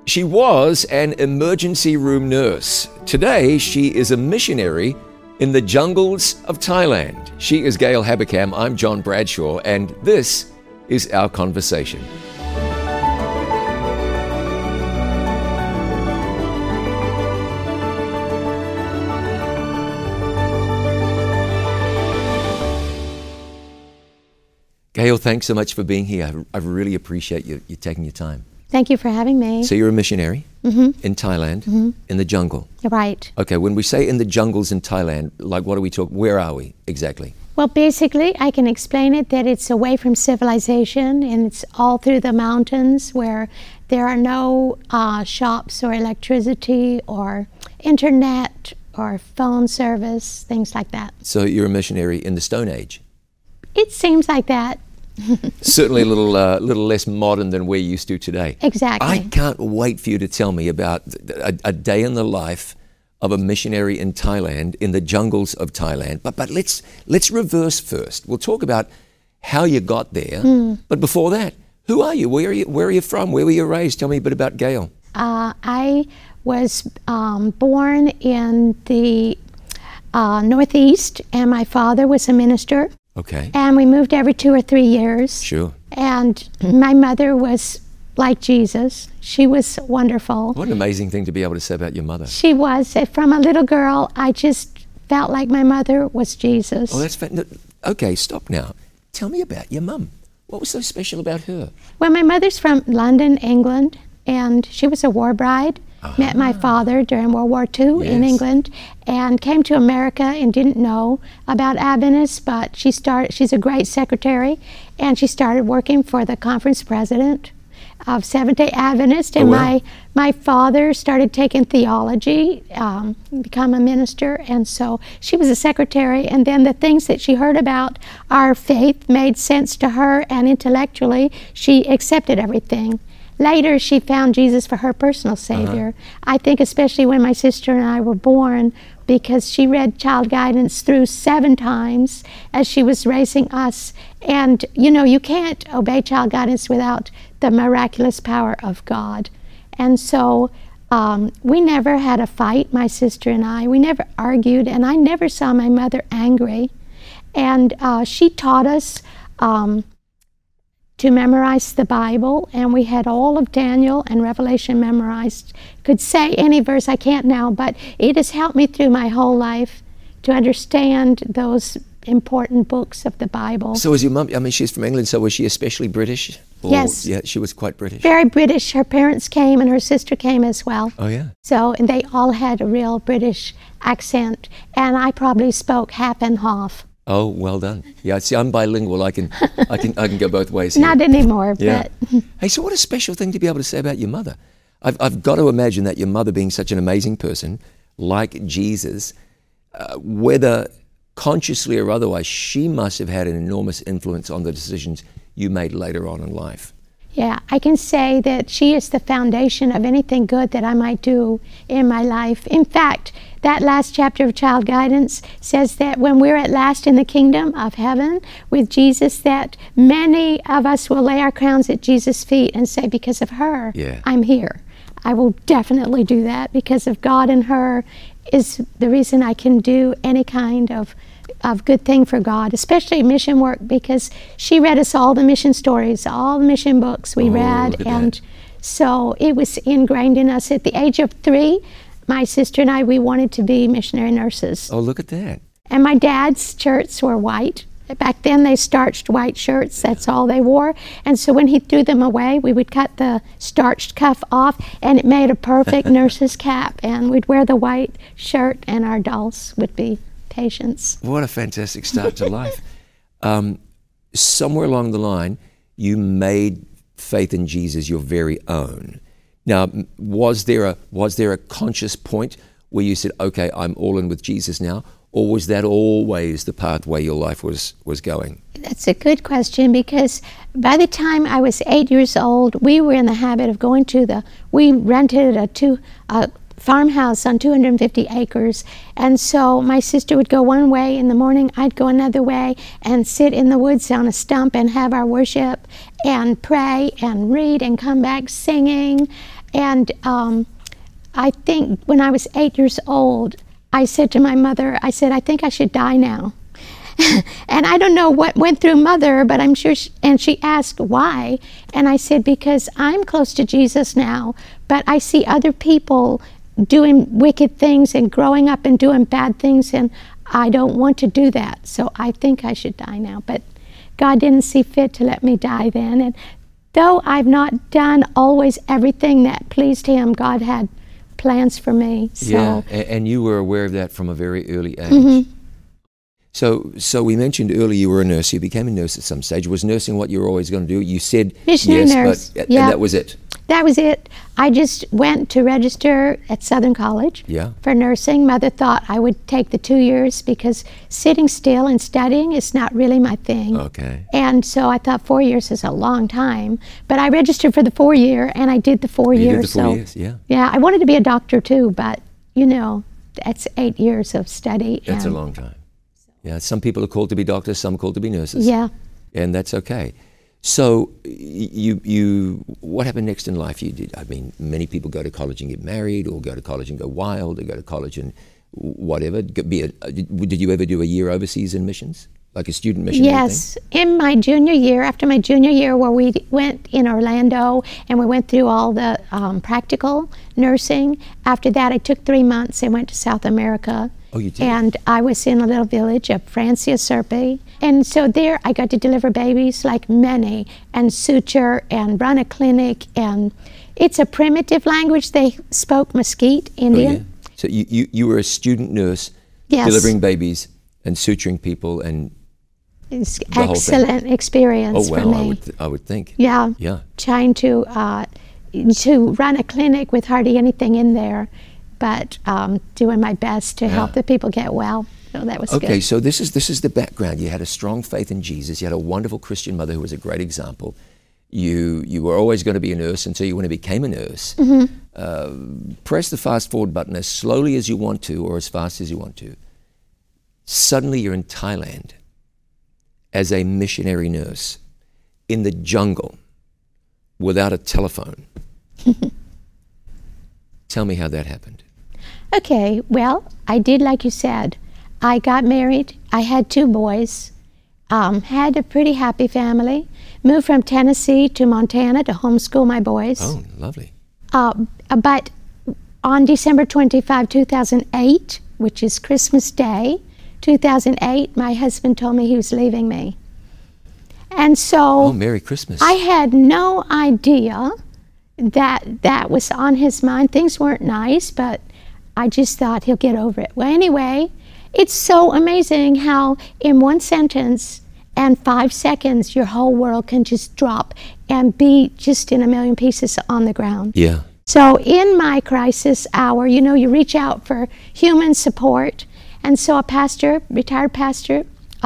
She was an emergency room nurse. Today, she is a missionary in the jungles of Thailand. She is Gail Habakam. I'm John Bradshaw, and this is our conversation. Gail, thanks so much for being here. I really appreciate you taking your time. Thank you for having me. So you're a missionary in Thailand, in the jungle. Right. Okay, when we say in the jungles in Thailand, like what are we talking, where are we exactly? Well, basically, I can explain it that it's away from civilization and it's all through the mountains where there are no shops or electricity or internet or phone service, things like that. So you're a missionary in the Stone Age? It seems like that. Certainly a little less modern than we're used to today. Exactly. I can't wait for you to tell me about a day in the life of a missionary in Thailand, in the jungles of Thailand. But let's reverse first. We'll talk about how you got there. But before that, who are you? Where are you from? Where were you raised? Tell me a bit about Gail. I was born in the Northeast, and my father was a minister. Okay. And we moved every 2 or 3 years. Sure. And my mother was like Jesus. She was wonderful. What an amazing thing to be able to say about your mother. She was. From a little girl, I just felt like my mother was Jesus. Oh, that's okay, stop now. Tell me about your mum. What was so special about her? Well, my mother's from London, England, and she was a war bride. Met my father during World War II in England, and came to America and didn't know about Adventists, but she's a great secretary, and she started working for the conference president of Seventh-day Adventist, and my father started taking theology, become a minister, and so she was a secretary, and then the things that she heard about our faith made sense to her, and intellectually she accepted everything. Later, she found Jesus for her personal Savior. I think especially when my sister and I were born, because she read Child Guidance through 7 times as she was raising us. And, you know, you can't obey Child Guidance without the miraculous power of God. And so we never had a fight, my sister and I. We never argued, and I never saw my mother angry. And she taught us to memorize the Bible, and we had all of Daniel and Revelation memorized. Could say any verse, I can't now, but it has helped me through my whole life to understand those important books of the Bible. So was your mum, I mean, she's from England, so was she especially British? Or, yes. Yeah, she was quite British. Very British. Her parents came and her sister came as well. Oh, yeah. So, and they all had a real British accent, and I probably spoke half and half. Oh, well done. Yeah, see, I'm bilingual. I can go both ways here. Not anymore, yeah. but... Hey, so what a special thing to be able to say about your mother. I've got to imagine that your mother, being such an amazing person, like Jesus, whether consciously or otherwise, she must have had an enormous influence on the decisions you made later on in life. Yeah, I can say that she is the foundation of anything good that I might do in my life. In fact, that last chapter of Child Guidance says that when we're at last in the kingdom of heaven with Jesus, that many of us will lay our crowns at Jesus' feet and say, because of her, I'm here. I will definitely do that. Because of God and her is the reason I can do any kind of good thing for God, especially mission work, because she read us all the mission stories, all the mission books we read, and so it was ingrained in us. At the age of 3, my sister and I, we wanted to be missionary nurses. Oh, look at that. And my dad's shirts were white. Back then they starched white shirts, that's all they wore. And so when he threw them away, we would cut the starched cuff off, and it made a perfect nurse's cap, and we'd wear the white shirt, and our dolls would be patients. What a fantastic start to life. Somewhere along the line, you made faith in Jesus your very own. Now, was there a conscious point where you said, okay, I'm all in with Jesus now? Or was that always the pathway your life was going? That's a good question, because by the time I was 8 years old, we were in the habit of going we rented a farmhouse on 250 acres, and so my sister would go one way in the morning, I'd go another way, and sit in the woods on a stump and have our worship and pray and read and come back singing. And I think when I was 8 years old, I said to my mother, I said, I think I should die now. And I don't know what went through Mother, but I'm sure, and she asked why. And I said, because I'm close to Jesus now, but I see other people doing wicked things and growing up and doing bad things, and I don't want to do that. So I think I should die now. But God didn't see fit to let me die then. And though I've not done always everything that pleased Him, God had plans for me. So. Yeah, and you were aware of that from a very early age. So we mentioned earlier you were a nurse. You became a nurse at some stage. Was nursing what you were always going to do? You said missionary yes, nurse. And that was it. That was it. I just went to register at Southern College for nursing. Mother thought I would take the 2 years because sitting still and studying is not really my thing. Okay. And so I thought 4 years is a long time. But I registered for the 4 year, and I did the 4 years. You did the 4 years, yeah. Yeah, I wanted to be a doctor too, but you know, that's 8 years of study. That's a long time. Yeah, some people are called to be doctors, some are called to be nurses. Yeah. And that's okay. So you what happened next in life? You did. I mean, many people go to college and get married, or go to college and go wild, or go to college and whatever. Did you ever do a year overseas in missions, like a student mission? Yes, in my junior year, after my junior year, where we went in Orlando and we went through all the practical nursing. After that, I took 3 months and went to South America. Oh, you did? And I was in a little village of Francia, Serpi. And so there I got to deliver babies like many, and suture and run a clinic. And it's a primitive language. They spoke Mesquite Indian. Oh, yeah. So you were a student nurse, delivering babies and suturing people, and it's excellent experience for me. I would think. Yeah. Yeah. Trying to run a clinic with hardly anything in there, but doing my best to help the people get well. So that was good. Okay, so this is the background. You had a strong faith in Jesus. You had a wonderful Christian mother who was a great example. You were always going to be a nurse until you became a nurse. Press the fast forward button as slowly as you want to, or as fast as you want to. Suddenly you're in Thailand as a missionary nurse in the jungle without a telephone. Tell me how that happened. Okay, well, I did like you said. I got married. I had 2 boys. Had a pretty happy family. Moved from Tennessee to Montana to homeschool my boys. Oh, lovely. But on December 25, 2008, which is Christmas Day, 2008, my husband told me he was leaving me. And so... Oh, Merry Christmas. I had no idea that was on his mind. Things weren't nice, but I just thought he'll get over it. Well, anyway, it's so amazing how in one sentence and 5 seconds, your whole world can just drop and be just in a million pieces on the ground. Yeah. So in my crisis hour, you know, you reach out for human support. And so a pastor, retired pastor,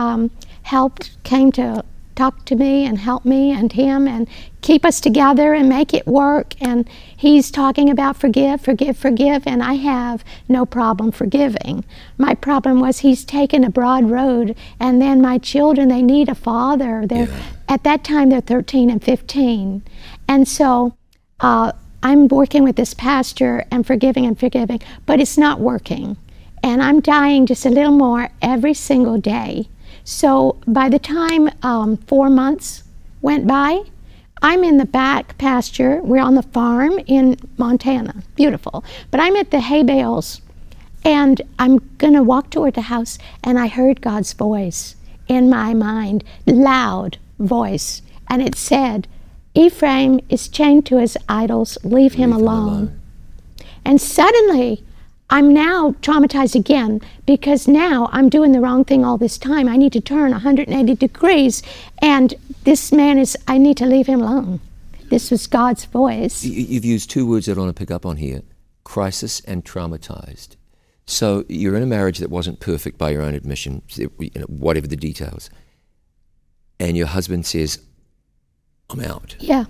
came to talk to me and help me and him and keep us together and make it work. And he's talking about forgive, forgive, forgive, and I have no problem forgiving. My problem was he's taken a broad road, and then my children, they need a father. At that time, they're 13 and 15. And so I'm working with this pastor and forgiving, but it's not working. And I'm dying just a little more every single day. So by the time 4 months went by, I'm in the back pasture. We're on the farm in Montana, beautiful. But I'm at the hay bales, and I'm gonna walk toward the house, and I heard God's voice in my mind, loud voice, and it said, Ephraim is chained to his idols, leave him alone. And suddenly, I'm now traumatized again, because now I'm doing the wrong thing all this time. I need to turn 180 degrees, and this man I need to leave him alone. This was God's voice. You've used 2 words that I want to pick up on here, crisis and traumatized. So you're in a marriage that wasn't perfect by your own admission, whatever the details, and your husband says, I'm out. Yeah.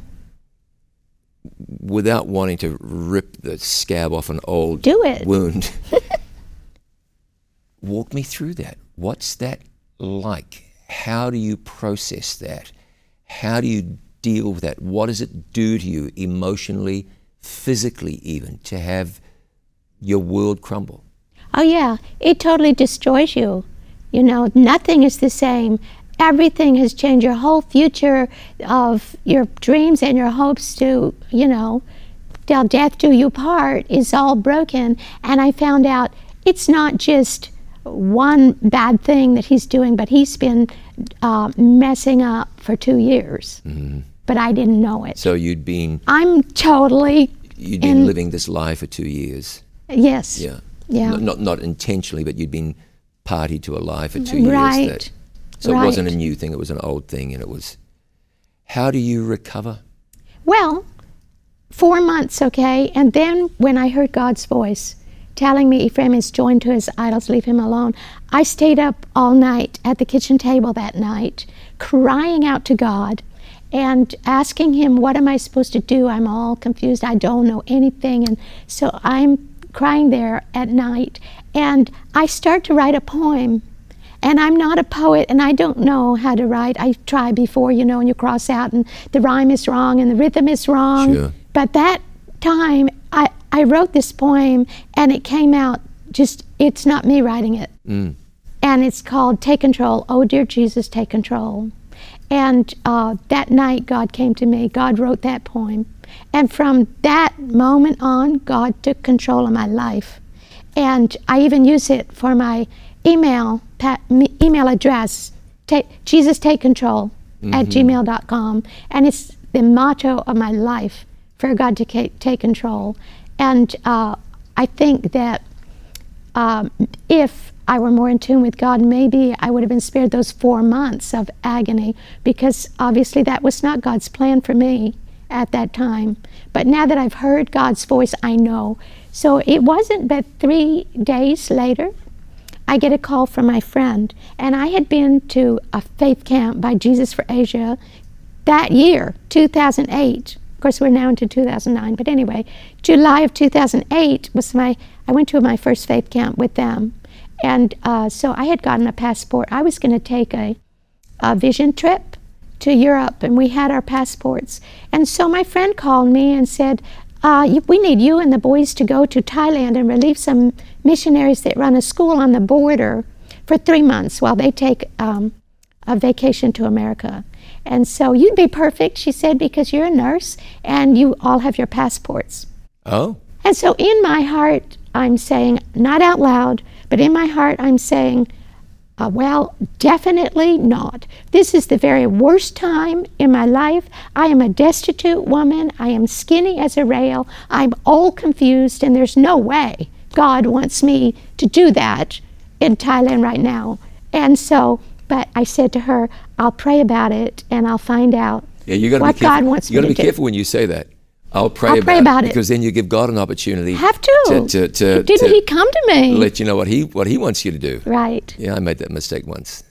Without wanting to rip the scab off an old wound. Walk me through that. What's that like? How do you process that? How do you deal with that? What does it do to you emotionally, physically even, to have your world crumble? Oh, yeah. It totally destroys you. You know, nothing is the same. Everything has changed. Your whole future of your dreams and your hopes to, you know, till death do you part is all broken. And I found out it's not just one bad thing that he's doing, but he's been messing up for 2 years. Mm-hmm. But I didn't know it. So you'd been living this lie for 2 years. Yes. Yeah. Yeah. Not intentionally, but you'd been party to a lie for 2 right. years. So it wasn't a new thing, it was an old thing, and it was... How do you recover? Well, 4 months, okay, and then when I heard God's voice telling me Ephraim is joined to his idols, leave him alone, I stayed up all night at the kitchen table that night, crying out to God and asking him, what am I supposed to do? I'm all confused, I don't know anything, and so I'm crying there at night, and I start to write a poem. And I'm not a poet, and I don't know how to write. I tried before, you know, and you cross out, and the rhyme is wrong, and the rhythm is wrong. Sure. But that time, I wrote this poem, and it came out just, it's not me writing it. Mm. And it's called Take Control. Oh, dear Jesus, take control. And that night, God came to me. God wrote that poem. And from that moment on, God took control of my life. And I even use it for my email address, Jesus Take Control at gmail.com. And it's the motto of my life, for God to take control. And I think that if I were more in tune with God, maybe I would have been spared those 4 months of agony, because obviously that was not God's plan for me at that time. But now that I've heard God's voice, I know. So it wasn't but 3 days later, I get a call from my friend, and I had been to a faith camp by Jesus for Asia that year, 2008. Of course, we're now into 2009, but anyway, July of 2008 was I went to my first faith camp with them, and so I had gotten a passport. I was going to take a vision trip to Europe, and we had our passports. And so my friend called me and said, we need you and the boys to go to Thailand and relieve some missionaries that run a school on the border for 3 months while they take a vacation to America. And so you'd be perfect, she said, because you're a nurse and you all have your passports. Oh. And so in my heart, I'm saying, not out loud, but in my heart, I'm saying, well, definitely not. This is the very worst time in my life. I am a destitute woman. I am skinny as a rail. I'm all confused, and there's no way God wants me to do that in Thailand right now. And so, but I said to her, I'll pray about it, and I'll find out what God wants me to do. You got to be careful when you say that. I'll pray about it, because then you give God an opportunity. Have to. Didn't he come to me? Let you know what he wants you to do. Right. Yeah, I made that mistake once.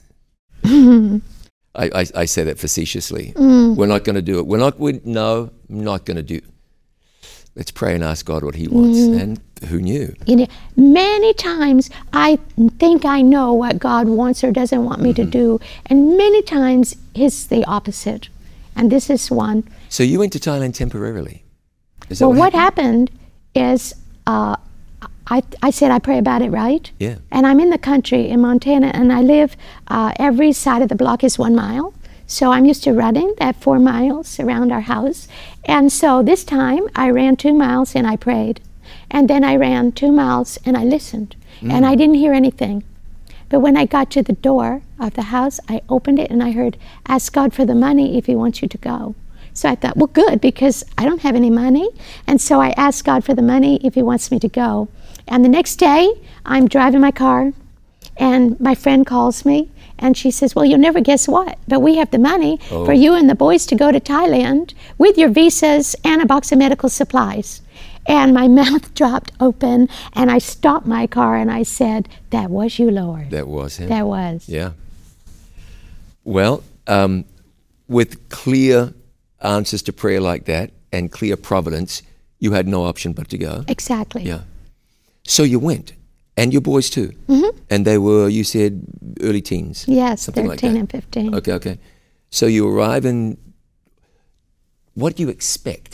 I say that facetiously. We're not going to do it. I'm not going to do. Let's pray and ask God what he wants. And who knew? You know, many times I think I know what God wants or doesn't want me to do, and many times it's the opposite. And this is one. So you went to Thailand temporarily? Well, what happened is I said I pray about it, right? Yeah. And I'm in the country in Montana, and I live, every side of the block is 1 mile. So I'm used to running that 4 miles around our house. And so this time I ran 2 miles and I prayed. And then I ran 2 miles and I listened. And I didn't hear anything. But when I got to the door of the house, I opened it and I heard, ask God for the money if he wants you to go. So I thought, well, good, because I don't have any money. And so I asked God for the money if he wants me to go. And the next day, I'm driving my car, and my friend calls me, and she says, well, you'll never guess what, but we have the money for you and the boys to go to Thailand with your visas and a box of medical supplies. And my mouth dropped open, and I stopped my car, and I said, that was you, Lord. That was him? That was. Yeah. Well, with clear answers to prayer like that and clear providence, you had no option but to go. Exactly. Yeah. So you went, and your boys too. And they were, you said, early teens. Yes, something 13 like and 15. Okay. So you arrive in, what do you expect?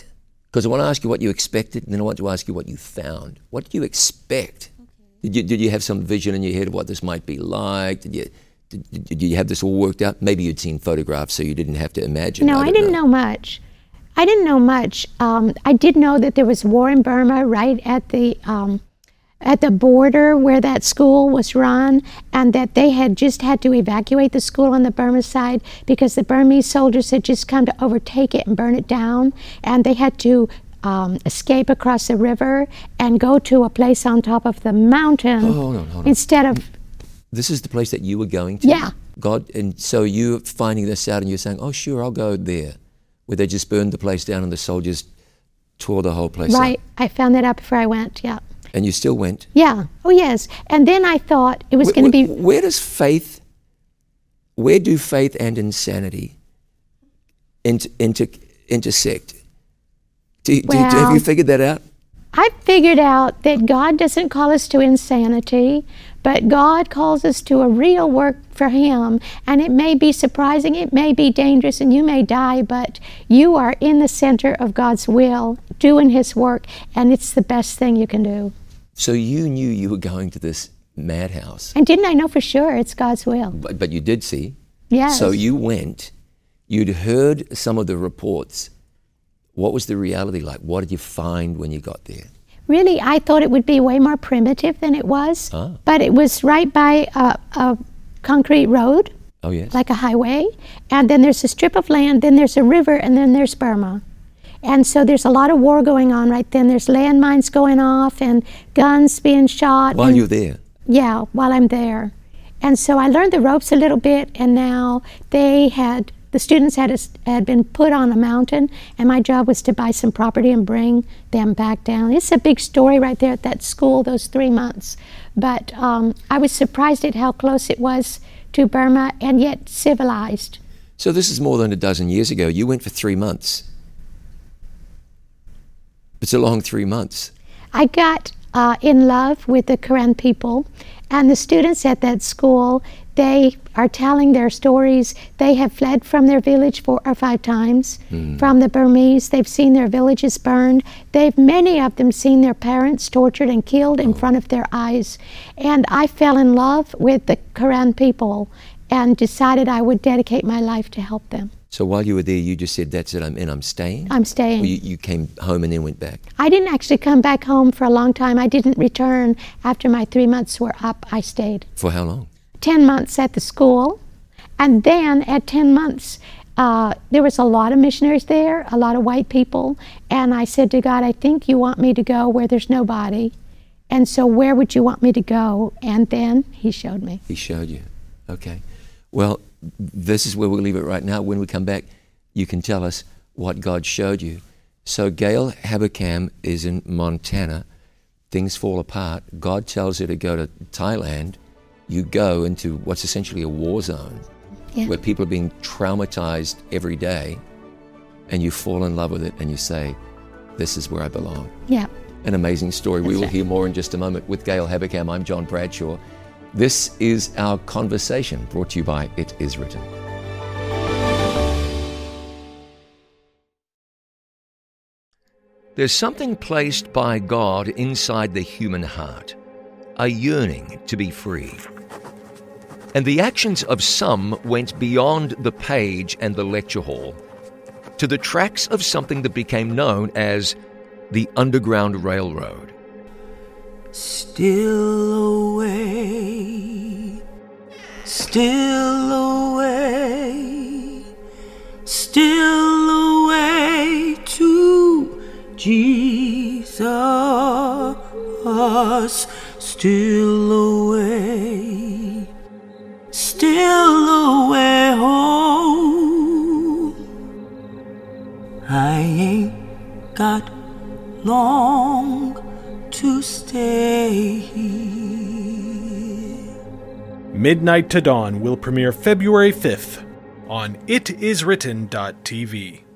Because I want to ask you what you expected, and then I want to ask you what you found. What did you expect? Okay. Did you have some vision in your head of what this might be like? Did you have this all worked out? Maybe you'd seen photographs, so you didn't have to imagine. No, I didn't know much. I didn't know much. I did know that there was war in Burma right at the border where that school was run, and that they had just had to evacuate the school on the Burma side because the Burmese soldiers had just come to overtake it and burn it down, and they had to escape across the river and go to a place on top of the mountain hold on. instead of... This is the place that you were going to? Yeah. God, and so you're finding this out and you're saying, oh, sure, I'll go there, where they just burned the place down and the soldiers tore the whole place up. Right. I found that out before I went, yeah. And you still went? Yeah. Oh, yes. And then I thought it was going to be... Where do faith and insanity intersect? Have you figured that out? I figured out that God doesn't call us to insanity, but God calls us to a real work for Him. And it may be surprising, it may be dangerous, and you may die, but you are in the center of God's will, doing His work, and it's the best thing you can do. So you knew you were going to this madhouse. And didn't I know for sure it's God's will? But you did see. Yes. So you went, you'd heard some of the reports. What was the reality like? What did you find when you got there? Really, I thought it would be way more primitive than it was. But it was right by a concrete road. Oh, yes. Like a highway. And then there's a strip of land, then there's a river, and then there's Burma. And so there's a lot of war going on right then. There's landmines going off and guns being shot. While you're there? Yeah, while I'm there. And so I learned the ropes a little bit, and now the students had been put on a mountain, and my job was to buy some property and bring them back down. It's a big story right there at that school, those 3 months. But I was surprised at how close it was to Burma and yet civilized. So this is more than a dozen years ago. You went for 3 months. It's a long 3 months. I got in love with the Karen people, and the students at that school, they are telling their stories. They have fled from their village 4 or 5 times from the Burmese. They've seen their villages burned. Many of them seen their parents tortured and killed in front of their eyes. And I fell in love with the Karen people and decided I would dedicate my life to help them. So while you were there, you just said, that's it, I'm in, I'm staying? I'm staying. Or you came home and then went back? I didn't actually come back home for a long time. I didn't return. After my 3 months were up, I stayed. For how long? 10 months at the school. And then at 10 months, there was a lot of missionaries there, a lot of white people. And I said to God, I think you want me to go where there's nobody. And so where would you want me to go? And then He showed me. He showed you. Okay. Well, this is where we'll leave it right now. When we come back, you can tell us what God showed you. So Gail Habakam is in Montana. Things fall apart. God tells her to go to Thailand. You go into what's essentially a war zone, where people are being traumatized every day, and you fall in love with it and you say, this is where I belong. Yeah. An amazing story. We will hear more in just a moment with Gail Habakam. I'm John Bradshaw. This is Our Conversation, brought to you by It Is Written. There's something placed by God inside the human heart, a yearning to be free. And the actions of some went beyond the page and the lecture hall to the tracks of something that became known as the Underground Railroad. Still away, still away, still away to Jesus, still away, still away home. I ain't got long to stay here. Midnight to Dawn will premiere February 5th on itiswritten.tv.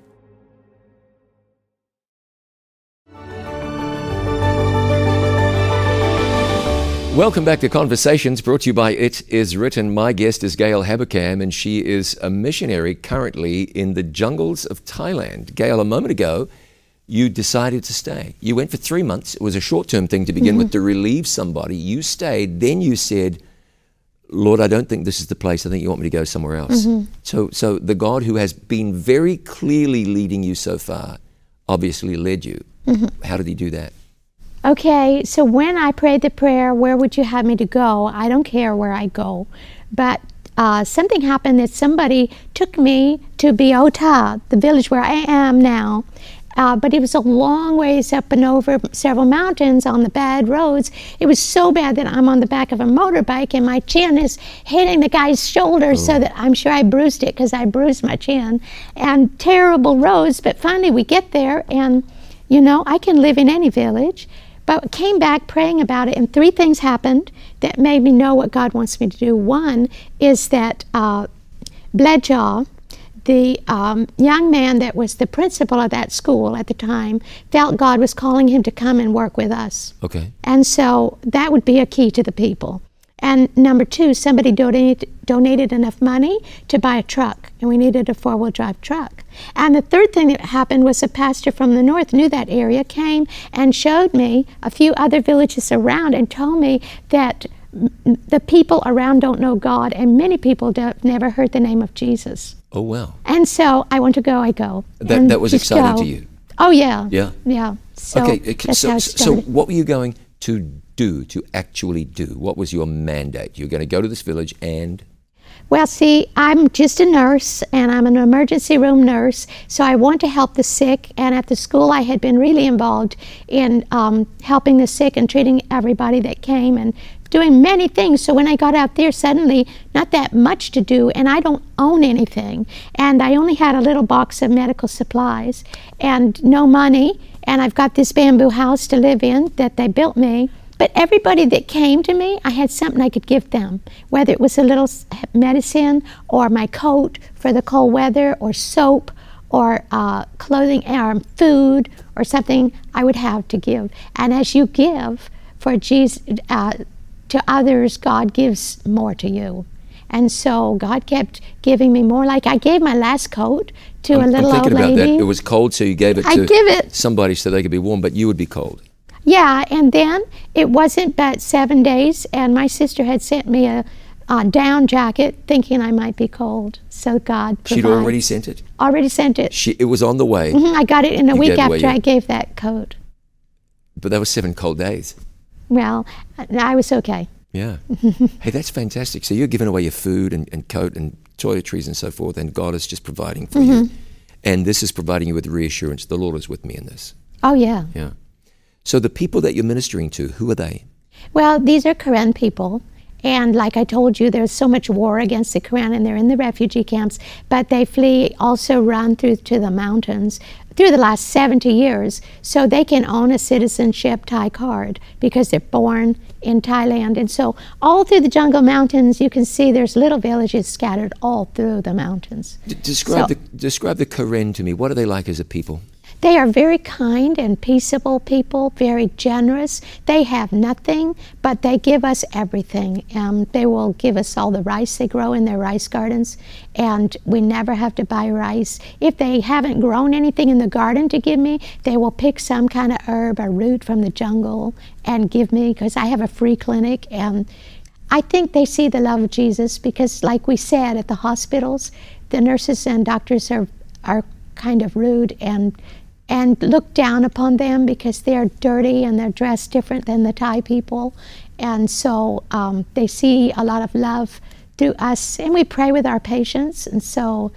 Welcome back to Conversations, brought to you by It Is Written. My guest is Gail Habakam, and she is a missionary currently in the jungles of Thailand. Gail, a moment ago, you decided to stay. You went for 3 months. It was a short-term thing to begin with, to relieve somebody. You stayed. Then you said, Lord, I don't think this is the place. I think you want me to go somewhere else. So the God who has been very clearly leading you so far obviously led you. How did he do that? Okay, so when I prayed the prayer, where would you have me to go? I don't care where I go. But something happened that somebody took me to Biota, the village where I am now. But it was a long ways up and over several mountains on the bad roads. It was so bad that I'm on the back of a motorbike and my chin is hitting the guy's shoulder, so that I'm sure I bruised it because I bruised my chin. And terrible roads, but finally we get there, and you know, I can live in any village. But came back praying about it, and 3 things happened that made me know what God wants me to do. One is that Bledjaw, the young man that was the principal of that school at the time, felt God was calling him to come and work with us. Okay. And so that would be a key to the people. And number 2, somebody donated enough money to buy a truck, and we needed a 4-wheel drive truck. And the 3rd thing that happened was a pastor from the north knew that area, came and showed me a few other villages around and told me that the people around don't know God, and many people never heard the name of Jesus. Oh, wow. And so I want to go, I go. That was exciting to you? Oh, yeah. Yeah? Yeah. So Okay, that's how it so started. what were you going to do, to actually do? What was your mandate? You're going to go to this village and... Well, see, I'm just a nurse, and I'm an emergency room nurse, so I want to help the sick, and at the school I had been really involved in helping the sick and treating everybody that came and doing many things. So when I got out there, suddenly not that much to do, and I don't own anything, and I only had a little box of medical supplies and no money, and I've got this bamboo house to live in that they built me. But everybody that came to me, I had something I could give them, whether it was a little medicine or my coat for the cold weather or soap or clothing or food or something I would have to give. And as you give for Jesus, to others, God gives more to you. And so God kept giving me more. Like I gave my last coat to a little old lady. I'm thinking about that. It was cold, so you gave it to somebody so they could be warm, but you would be cold. Yeah, and then it wasn't but 7 days, and my sister had sent me a down jacket thinking I might be cold. So God provided. She'd already sent it? Already sent it. It was on the way. I got it in a week after I gave that coat. But that was 7 cold days. Well, I was okay. Yeah. Hey, that's fantastic. So you're giving away your food and coat and toiletries and so forth, and God is just providing for you. And this is providing you with reassurance. The Lord is with me in this. Oh, yeah. Yeah. So the people that you're ministering to, who are they? Well, these are Karen people. And like I told you, there's so much war against the Karen, and they're in the refugee camps, but they flee, also run through to the mountains through the last 70 years, so they can own a citizenship Thai card because they're born in Thailand. And so all through the jungle mountains, you can see there's little villages scattered all through the mountains. Describe the Karen to me. What are they like as a people? They are very kind and peaceable people, very generous. They have nothing, but they give us everything. They will give us all the rice they grow in their rice gardens, and we never have to buy rice. If they haven't grown anything in the garden to give me, they will pick some kind of herb or root from the jungle and give me, because I have a free clinic. And I think they see the love of Jesus because, like we said, at the hospitals, the nurses and doctors are kind of rude and look down upon them because they're dirty and they're dressed different than the Thai people. And so they see a lot of love through us, and we pray with our patients, and so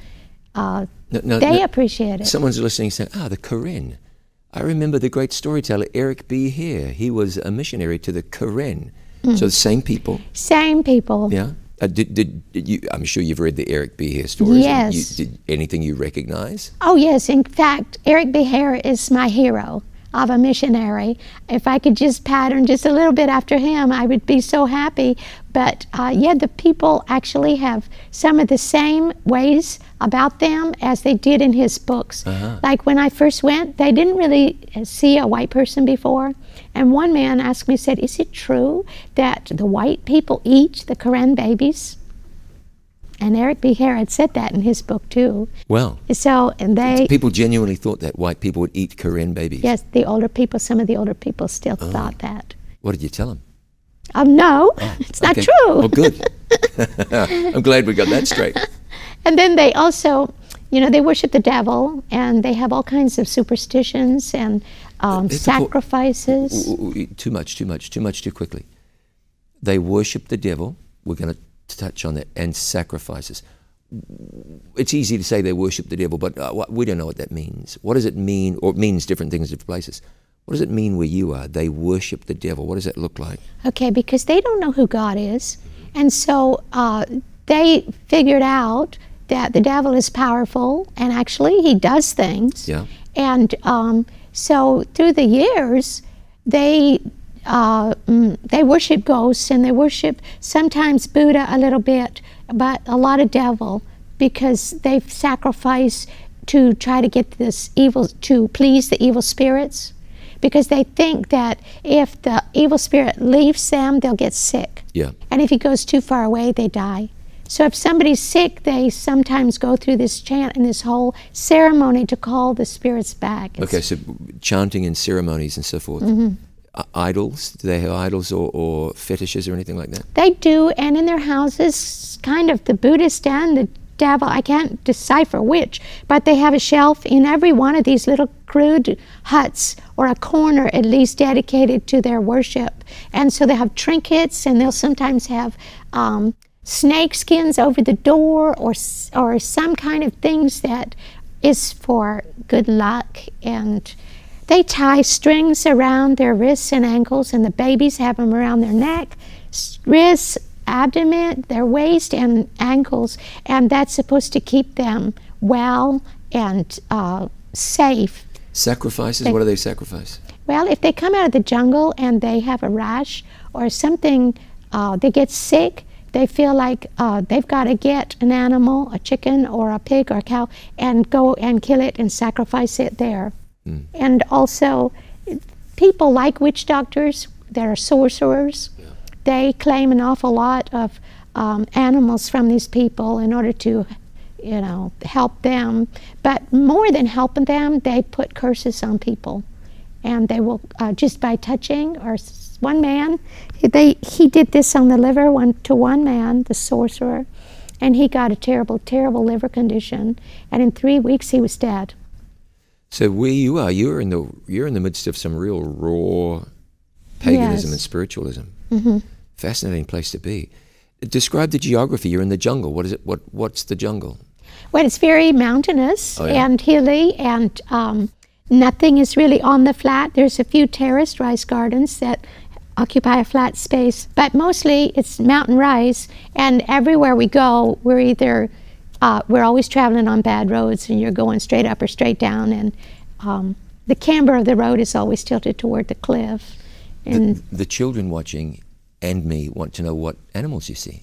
they appreciate it. Someone's listening saying, the Karen. I remember the great storyteller Eric B. Hare. He was a missionary to the Karen. So the same people? Same people. Yeah. Did you? I'm sure you've read the Eric B. Hare stories. Yes. Did anything you recognize? Oh, yes. In fact, Eric B. Hare is my hero of a missionary. If I could just pattern just a little bit after him, I would be so happy. But the people actually have some of the same ways about them as they did in his books. Like when I first went, they didn't really see a white person before. And one man asked me, said, "Is it true that the white people eat the Karen babies?" And Eric B. Harrod said that in his book too. Well, So, and they, people genuinely thought that white people would eat Karen babies. yes, the older people, some of the older people still thought that. What did you tell them? No, it's not Okay. true. Well, good. I'm glad we got that straight. And then they also, they worship the devil, and they have all kinds of superstitions and sacrifices. Too much, too quickly. They worship the devil. We're going to touch on that. And sacrifices. It's easy to say they worship the devil, but we don't know what that means. What does it mean? Or it means different things in different places. What does it mean where you are? They worship the devil. What does that look like? Okay, because they don't know who God is. And so they figured out that the devil is powerful, and actually he does things. Yeah. And so through the years, they worship ghosts, and they worship sometimes Buddha a little bit, but a lot of devil, because they sacrifice to try to get this evil, to please the evil spirits, because they think that if the evil spirit leaves them, they'll get sick. Yeah. And if he goes too far away, they die. So if somebody's sick, they sometimes go through this chant and this whole ceremony to call the spirits back. Okay, so chanting and ceremonies and so forth. Idols? Do they have idols or fetishes or anything like that? They do, and in their houses, kind of the Buddhist and the devil, I can't decipher which, but they have a shelf in every one of these little crude huts, or a corner at least dedicated to their worship. And so they have trinkets, and they'll sometimes have snake skins over the door, or some kind of things that is for good luck. And they tie strings around their wrists and ankles, and the babies have them around their neck, wrists, abdomen, their waist, and ankles, and that's supposed to keep them well and safe. Sacrifices? What do they sacrifice? Well, if they come out of the jungle and they have a rash or something, they get sick, they feel like they've got to get an animal, a chicken or a pig or a cow, and go and kill it and sacrifice it there. And also, people like witch doctors that are sorcerers. They claim an awful lot of animals from these people in order to, help them. But more than helping them, they put curses on people. And they will, just by touching, or one man, he did this on the liver to one man, the sorcerer, and he got a terrible, terrible liver condition. And in 3 weeks, he was dead. So where you are, you're in the midst of some real raw paganism and spiritualism. Fascinating place to be. Describe the geography. You're in the jungle. What is it? What's the jungle? Well, it's very mountainous and hilly, and nothing is really on the flat. There's a few terraced rice gardens that occupy a flat space, but mostly it's mountain rice. And everywhere we go, we're either we're always traveling on bad roads, and you're going straight up or straight down, and the camber of the road is always tilted toward the cliff. And the children watching and me want to know what animals you see.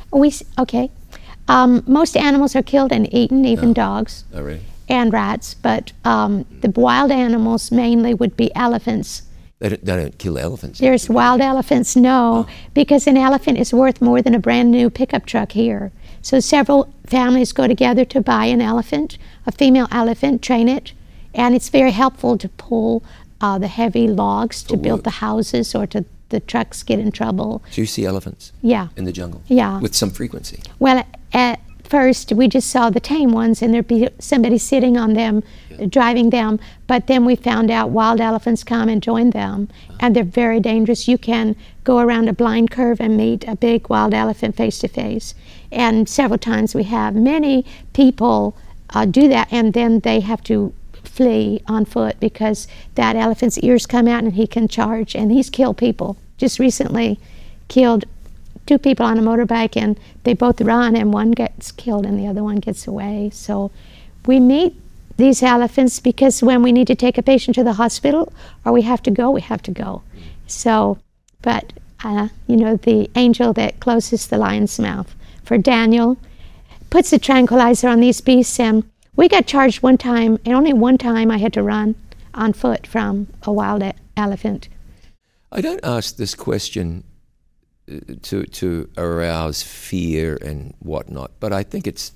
Most animals are killed and eaten, even dogs and rats, but the wild animals mainly would be elephants. They don't kill elephants. There's wild elephants, because an elephant is worth more than a brand new pickup truck here. So several families go together to buy an elephant, a female elephant, train it, and it's very helpful to pull the heavy logs to build the houses, or to the trucks get in trouble. So you see elephants? Yeah. In the jungle? Yeah. With some frequency? Well, at first we just saw the tame ones, and there'd be somebody sitting on them, driving them, but then we found out wild elephants come and join them, and they're very dangerous. You can go around a blind curve and meet a big wild elephant face to face. And several times we have many people do that, and then they have to flee on foot because that elephant's ears come out and he can charge, and he's killed people. Just recently killed 2 people on a motorbike, and they both run, and one gets killed and the other one gets away. So we meet these elephants because when we need to take a patient to the hospital or we have to go. So, but the angel that closes the lion's mouth for Daniel puts a tranquilizer on these beasts, and we got charged one time, and only one time I had to run on foot from a wild elephant. I don't ask this question to arouse fear and whatnot. But I think it's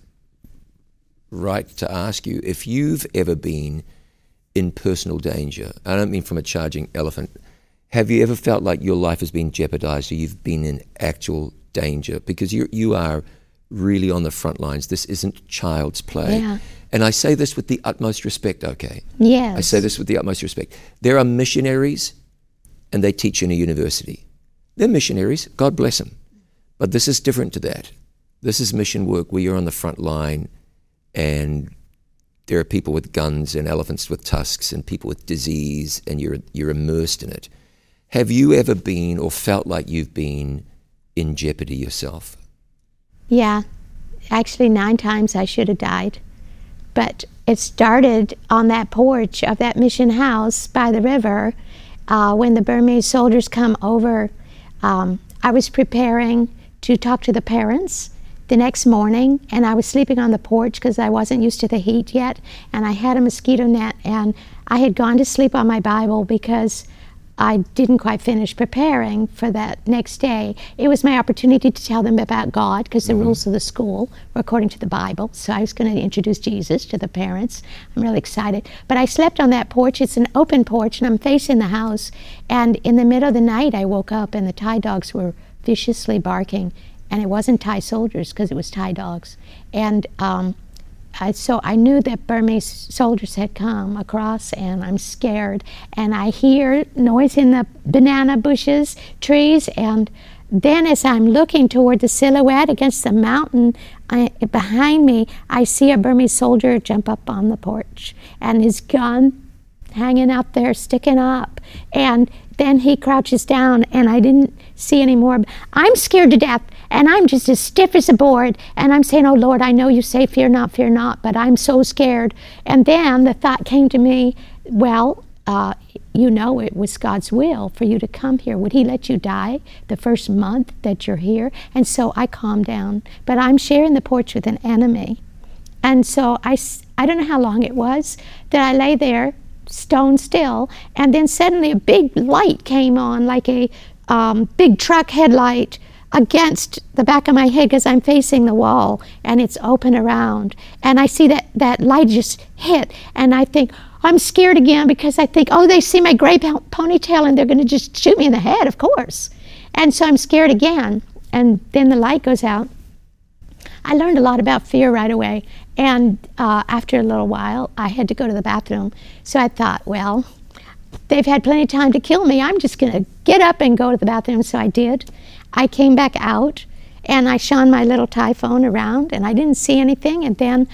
right to ask you if you've ever been in personal danger. I don't mean from a charging elephant. Have you ever felt like your life has been jeopardized or you've been in actual danger? Because you are really on the front lines. This isn't child's play. Yeah. And I say this with the utmost respect, okay? Yes. I say this with the utmost respect. There are missionaries and they teach in a university. They're missionaries, God bless them. But this is different to that. This is mission work where you're on the front line and there are people with guns and elephants with tusks and people with disease and you're immersed in it. Have you ever been or felt like you've been in jeopardy yourself? Yeah. Actually, 9 times I should have died. But it started on that porch of that mission house by the river when the Burmese soldiers come over. I was preparing to talk to the parents the next morning, and I was sleeping on the porch because I wasn't used to the heat yet, and I had a mosquito net, and I had gone to sleep on my Bible because I didn't quite finish preparing for that next day. It was my opportunity to tell them about God because the rules of the school were according to the Bible, so I was going to introduce Jesus to the parents. I'm really excited. But I slept on that porch. It's an open porch, and I'm facing the house, and in the middle of the night I woke up and the Thai dogs were viciously barking, and it wasn't Thai soldiers because it was Thai dogs. And so I knew that Burmese soldiers had come across, and I'm scared. And I hear noise in the banana bushes, trees, and then as I'm looking toward the silhouette against the mountain behind me, I see a Burmese soldier jump up on the porch, and his gun hanging out there, sticking up. And then he crouches down, and I didn't see any more. I'm scared to death, and I'm just as stiff as a board, and I'm saying, oh Lord, I know you say fear not, but I'm so scared. And then the thought came to me, well, you know it was God's will for you to come here. Would he let you die the first month that you're here? And so I calmed down, but I'm sharing the porch with an enemy. And so I don't know how long it was that I lay there stone still, and then suddenly a big light came on, like a big truck headlight against the back of my head because I'm facing the wall and it's open around, and I see that light just hit, and I think, I'm scared again because I think, oh, they see my gray ponytail and they're going to just shoot me in the head, of course. And so I'm scared again, and then the light goes out. I learned a lot about fear right away, and after a little while I had to go to the bathroom. So I thought, well, they've had plenty of time to kill me. I'm just going to get up and go to the bathroom. So I did. I came back out, and I shone my little Thai phone around, and I didn't see anything. And then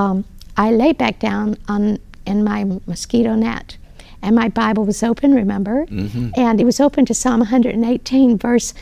I lay back down in my mosquito net, and my Bible was open, remember? Mm-hmm. And it was open to Psalm 118, verse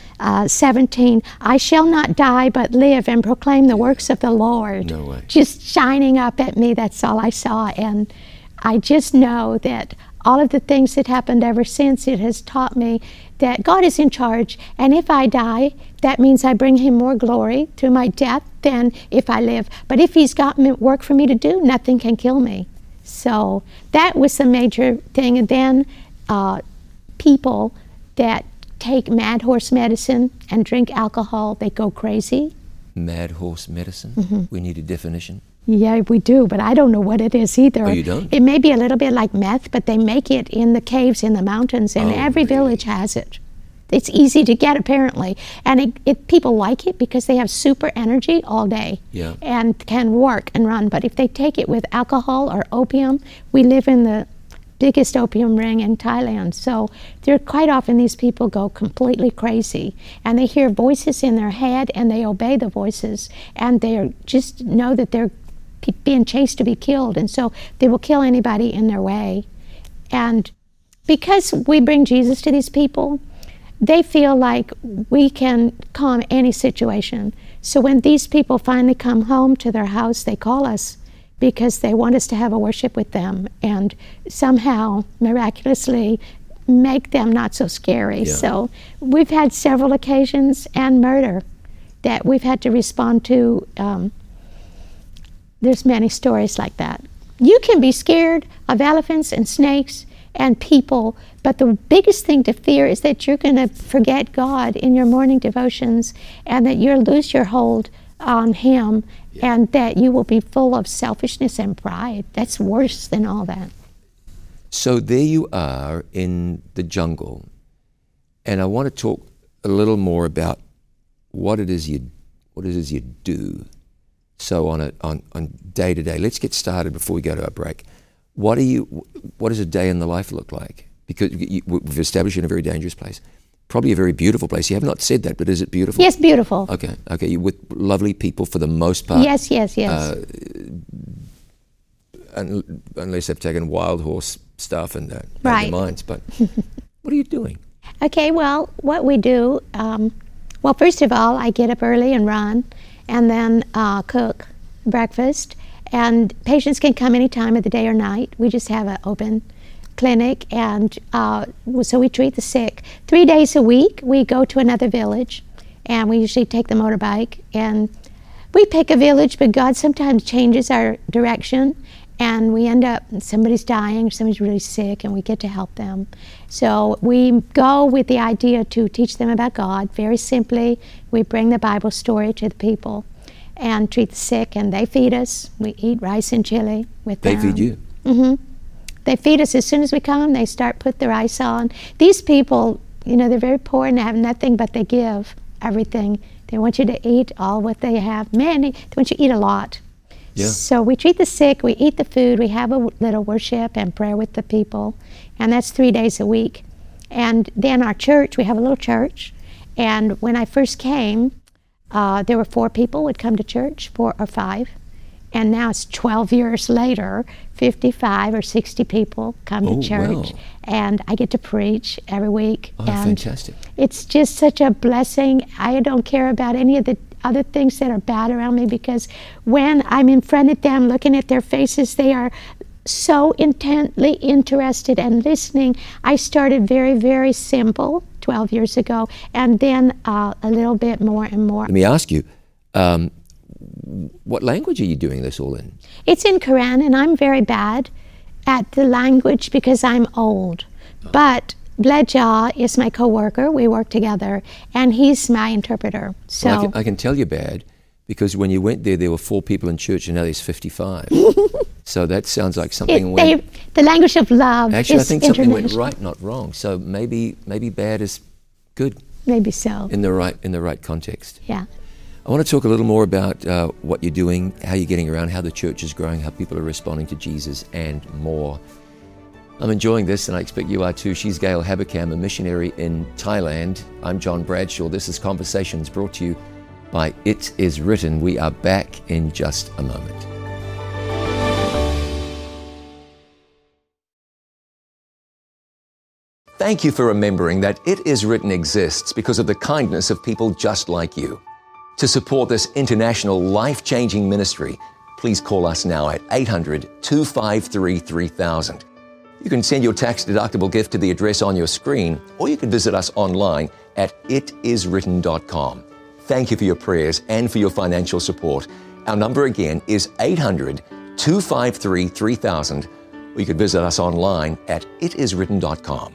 17. I shall not die but live and proclaim the works of the Lord. No way. Just shining up at me, that's all I saw. And I just know that all of the things that happened ever since, it has taught me that God is in charge. And if I die, that means I bring him more glory through my death than if I live. But if he's got work for me to do, nothing can kill me. So that was a major thing. And then people that take mad horse medicine and drink alcohol, they go crazy. Mad horse medicine? Mm-hmm. We need a definition. Yeah, we do, but I don't know what it is either. Oh, you don't? It may be a little bit like meth, but they make it in the caves in the mountains, and every village has it. It's easy to get, apparently, and people like it because they have super energy all day and can work and run. But if they take it with alcohol or opium, we live in the biggest opium ring in Thailand, so quite often these people go completely crazy, and they hear voices in their head, and they obey the voices, and they just know that they're being chased to be killed, and so they will kill anybody in their way. And because we bring Jesus to these people, they feel like we can calm any situation. So when these people finally come home to their house, they call us because they want us to have a worship with them and somehow, miraculously, make them not so scary. Yeah. So we've had several occasions, and murder, that we've had to respond to. There's many stories like that. You can be scared of elephants and snakes and people. But the biggest thing to fear is that you're going to forget God in your morning devotions, and that you'll lose your hold on Him, and that you will be full of selfishness and pride. That's worse than all that. So there you are in the jungle, and I want to talk a little more about what it is you do. So on day to day, let's get started before we go to our break. What does a day in the life look like? Because we've established you're in a very dangerous place, probably a very beautiful place. You have not said that, but is it beautiful? Yes, beautiful. Okay. You're with lovely people for the most part. Yes. Unless they've taken wild horse stuff and made Right. their minds. But what are you doing? Okay, well, what we do, well, first of all, I get up early and run, and then cook breakfast. And patients can come any time of the day or night. We just have an open clinic, and so we treat the sick. 3 days a week, we go to another village, and we usually take the motorbike. And we pick a village, but God sometimes changes our direction, and we end up, somebody's dying, somebody's really sick, and we get to help them. So we go with the idea to teach them about God. Very simply, we bring the Bible story to the people and treat the sick, and they feed us. We eat rice and chili with them. They feed you? Mm-hmm. They feed us as soon as we come. They start put the rice on. These people, they're very poor and they have nothing, but they give everything. They want you to eat all what they have. They want you to eat a lot. Yeah. So we treat the sick, we eat the food, we have a little worship and prayer with the people, and that's 3 days a week. And then our church, we have a little church, and when I first came, there were 4 people would come to church, 4 or 5, and now it's 12 years later, 55 or 60 people come to church, wow. and I get to preach every week. Oh, and fantastic. it's just such a blessing. I don't care about any of the other things that are bad around me, because when I'm in front of them, looking at their faces, they are so intently interested and listening. I started very, very simple 12 years ago, and then a little bit more and more. Let me ask you, what language are you doing this all in? It's in Quran, and I'm very bad at the language because I'm old. But Bledja is my co-worker. We work together, and he's my interpreter. So Well, I can tell you bad, because when you went there were 4 people in church, and now there's 55. So that sounds like something the language of love Actually, I is think something went international. right, not wrong. So maybe bad is good Maybe so. in the right context. Yeah. I want to talk a little more about what you're doing, how you're getting around, how the church is growing, how people are responding to Jesus, and more. I'm enjoying this, and I expect you are too. She's Gail Habakam, a missionary in Thailand. I'm John Bradshaw. This is Conversations, brought to you by It Is Written. We are back in just a moment. Thank you for remembering that It Is Written exists because of the kindness of people just like you. To support this international life-changing ministry, please call us now at 800-253-3000. You can send your tax-deductible gift to the address on your screen, or you can visit us online at itiswritten.com. Thank you for your prayers and for your financial support. Our number again is 800-253-3000, or you can visit us online at itiswritten.com.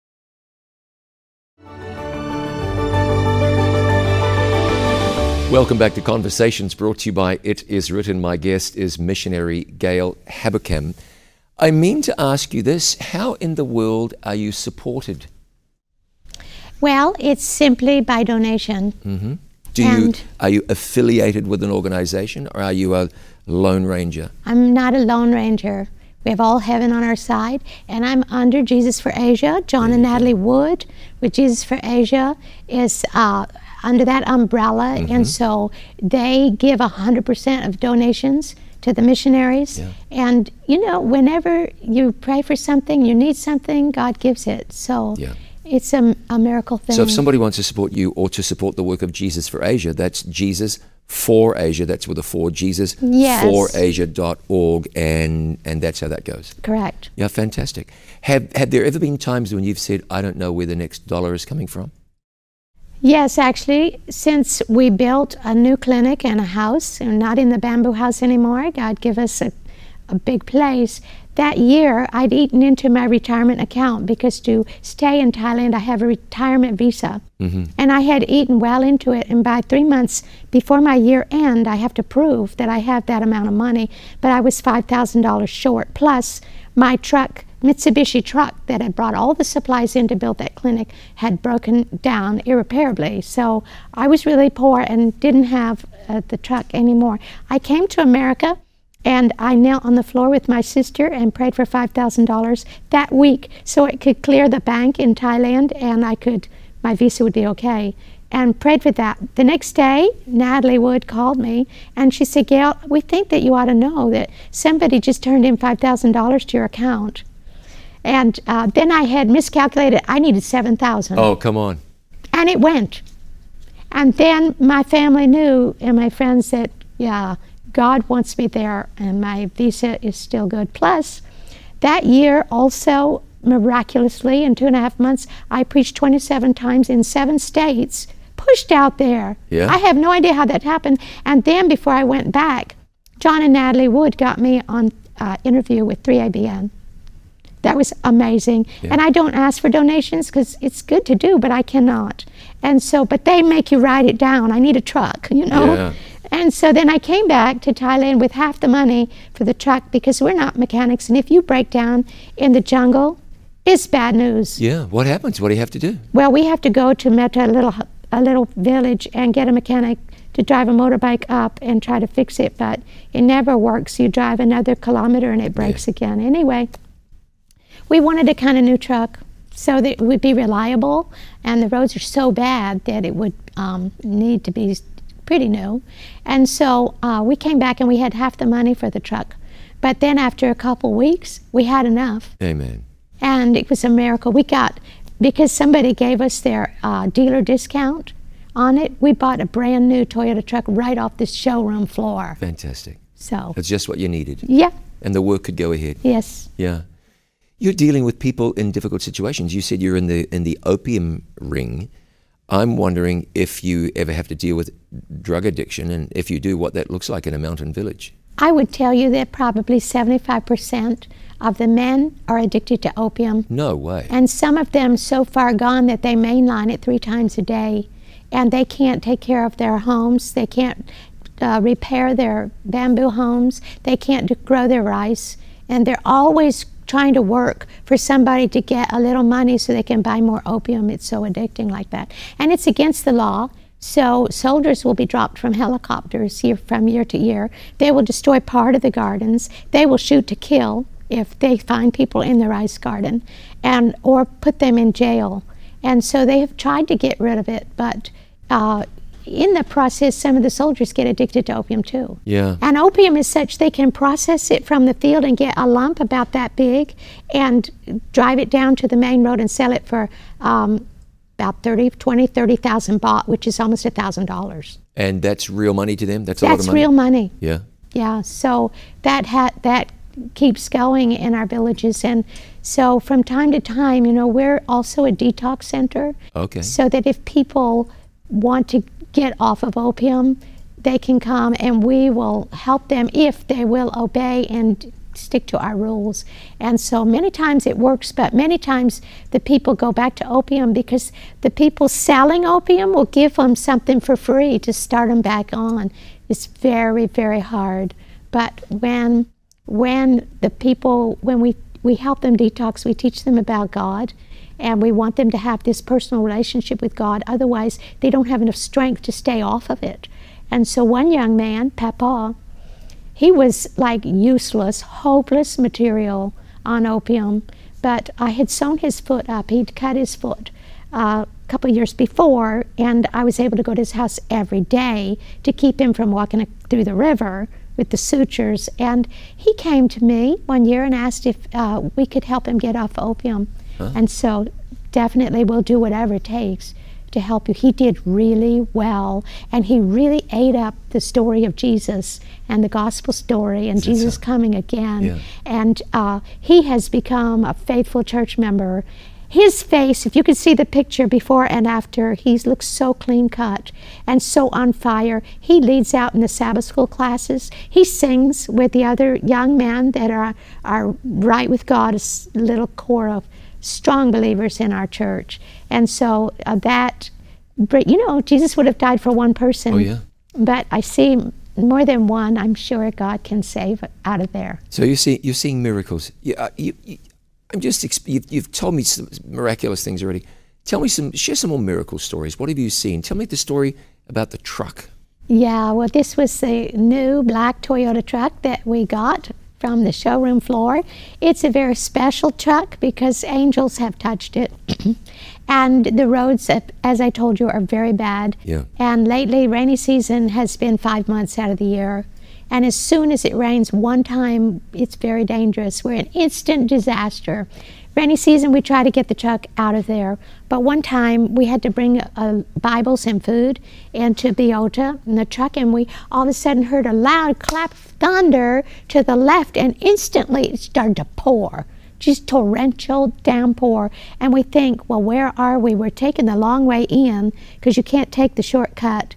Welcome back to Conversations, brought to you by It Is Written. My guest is missionary Gail Habakam. I mean to ask you this: how in the world are you supported? Well, it's simply by donation. Mm-hmm. Are you affiliated with an organization, or are you a Lone Ranger? I'm not a Lone Ranger. We have all heaven on our side, and I'm under Jesus for Asia. John and Natalie Wood with Jesus for Asia is under that umbrella, and so they give 100% of donations to the missionaries. Yeah. And whenever you pray for something, you need something, God gives it. So it's a miracle thing. So if somebody wants to support you or to support the work of Jesus for Asia, that's Jesus for Asia. That's with a 4, Jesus for Asia.org, and that's how that goes. Correct. Yeah, fantastic. Have there ever been times when you've said, I don't know where the next dollar is coming from? Yes, actually, since we built a new clinic and a house, and not in the bamboo house anymore, God gave us a big place. That year, I'd eaten into my retirement account because to stay in Thailand, I have a retirement visa. And I had eaten well into it. And by 3 months before my year end, I have to prove that I have that amount of money. But I was $5,000 short. Plus, my truck, Mitsubishi truck that had brought all the supplies in to build that clinic had broken down irreparably. So I was really poor and didn't have the truck anymore. I came to America and I knelt on the floor with my sister and prayed for $5,000 that week so it could clear the bank in Thailand and my visa would be okay. And prayed for that. The next day, Natalie Wood called me and she said, Gail, we think that you ought to know that somebody just turned in $5,000 to your account. And then I had miscalculated. I needed $7,000. Oh, come on. And it went. And then my family knew and my friends that, yeah, God wants me there and my visa is still good. Plus, that year also, miraculously, in 2.5 months, I preached 27 times in 7 states, pushed out there. Yeah. I have no idea how that happened. And then before I went back, John and Natalie Wood got me on interview with 3ABN. That was amazing. Yeah. And I don't ask for donations because it's good to do, but I cannot. And so, but they make you write it down. I need a truck, you know? Yeah. And so then I came back to Thailand with half the money for the truck because we're not mechanics. And if you break down in the jungle, it's bad news. Yeah. What happens? What do you have to do? Well, we have to go to Meta, a little village, and get a mechanic to drive a motorbike up and try to fix it. But it never works. You drive another kilometer and it breaks again. Anyway, we wanted a kind of new truck so that it would be reliable, and the roads are so bad that it would need to be pretty new. And so we came back and we had half the money for the truck. But then after a couple weeks, we had enough. Amen. And it was a miracle. We got, because somebody gave us their dealer discount on it, we bought a brand new Toyota truck right off the showroom floor. Fantastic. So. That's just what you needed. Yeah. And the work could go ahead. Yes. Yeah. You're dealing with people in difficult situations. You said you're in the opium ring. I'm wondering if you ever have to deal with drug addiction, and if you do, what that looks like in a mountain village. I would tell you that probably 75% of the men are addicted to opium. No way. And some of them so far gone that they mainline it 3 times a day, and they can't take care of their homes. They can't repair their bamboo homes. They can't grow their rice, and they're always trying to work for somebody to get a little money so they can buy more opium. It's so addicting like that. And it's against the law. So soldiers will be dropped from helicopters from year to year. They will destroy part of the gardens. They will shoot to kill if they find people in the rice garden, or put them in jail. And so they have tried to get rid of it, but in the process, some of the soldiers get addicted to opium too. Yeah. And opium is such they can process it from the field and get a lump about that big and drive it down to the main road and sell it for about 30,000 baht, which is almost $1,000. And that's real money to them? That's a lot of money? That's real money. Yeah. Yeah, so that keeps going in our villages. And so from time to time, you know, we're also a detox center. Okay. So that if people want to get off of opium, they can come and we will help them if they will obey and stick to our rules. And so many times it works, but many times the people go back to opium because the people selling opium will give them something for free to start them back on. It's very, very hard. But when the people, when we help them detox, we teach them about God, and we want them to have this personal relationship with God. Otherwise, they don't have enough strength to stay off of it. And so one young man, Papa, he was like useless, hopeless material on opium, but I had sewn his foot up. He'd cut his foot a couple of years before, and I was able to go to his house every day to keep him from walking through the river with the sutures. And he came to me one year and asked if we could help him get off opium. Huh? And so definitely we'll do whatever it takes to help you. He did really well, and he really ate up the story of Jesus and the gospel story and Jesus coming again. Yeah. And he has become a faithful church member. his face, if you could see the picture before and after, he looks so clean cut and so on fire. He leads out in the Sabbath school classes. He sings with the other young men that are right with God, a little core of strong believers in our church. And so Jesus would have died for one person. Oh, yeah. But I see more than one, I'm sure God can save out of there. So you're seeing miracles. You've told me some miraculous things already. Share some more miracle stories. What have you seen? Tell me the story about the truck. Yeah, well, this was the new black Toyota truck that we got from the showroom floor. It's a very special truck because angels have touched it. And the roads, as I told you, are very bad. Yeah. And lately, rainy season has been 5 months out of the year. And as soon as it rains one time, it's very dangerous. We're an instant disaster. Rainy season, we try to get the truck out of there. But one time, we had to bring Bibles and food into Biota in the truck, and we all of a sudden heard a loud clap of thunder to the left, and instantly it started to pour. Just torrential downpour. And we think, well, where are we? We're taking the long way in because you can't take the shortcut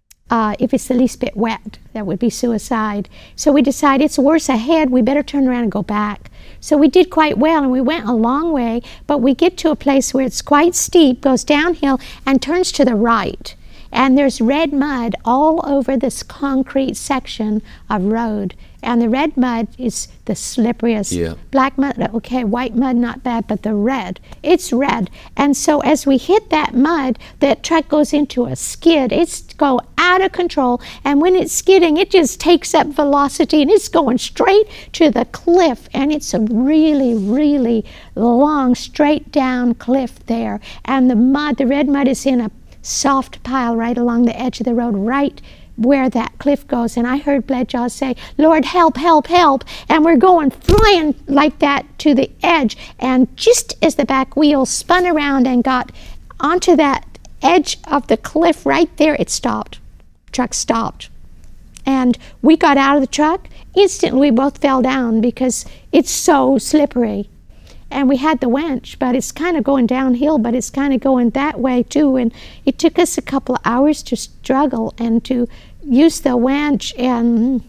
if it's the least bit wet. That would be suicide. So we decided it's worse ahead. We better turn around and go back. So we did quite well, and we went a long way, but we get to a place where it's quite steep, goes downhill, and turns to the right. And there's red mud all over this concrete section of road. And the red mud is the slipperiest. Yeah. Black mud, okay, white mud, not bad, but the red, it's red. And so as we hit that mud, that truck goes into a skid. It's go out of control. And when it's skidding, it just takes up velocity, and it's going straight to the cliff. And it's a really, really long, straight down cliff there. And the red mud is in a soft pile right along the edge of the road, right where that cliff goes. And I heard Bledjaw say, Lord, help, help, help. And we're going flying like that to the edge. And just as the back wheel spun around and got onto that edge of the cliff right there, it stopped. Truck stopped. And we got out of the truck. Instantly, we both fell down because it's so slippery. And we had the winch, but it's kind of going downhill, but it's kind of going that way too. And it took us a couple of hours to struggle and to use the winch and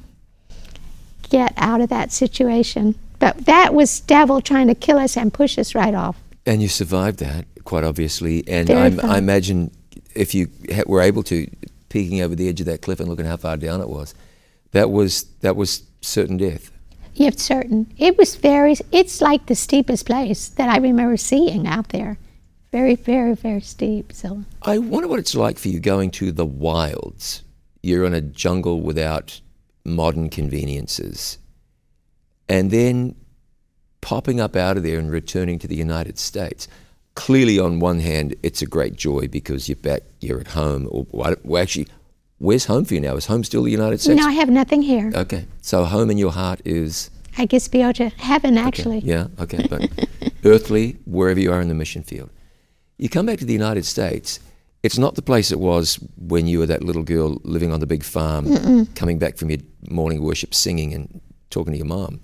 get out of that situation. But that was devil trying to kill us and push us right off. And you survived that, quite obviously. And I imagine if you were able to, peeking over the edge of that cliff and looking how far down it was, that was certain death. It's certain. It's like the steepest place that I remember seeing out there. Very, very, very steep. So I wonder what it's like for you going to the wilds. You're in a jungle without modern conveniences. And then popping up out of there and returning to the United States. Clearly, on one hand, it's a great joy because you're at home. Actually, where's home for you now? Is home still the United States? No, I have nothing here. Okay. So home in your heart is? I guess Biota, heaven, actually. Okay. Yeah, okay. But earthly, wherever you are in the mission field. You come back to the United States, it's not the place it was when you were that little girl living on the big farm, coming back from your morning worship, singing and talking to your mom.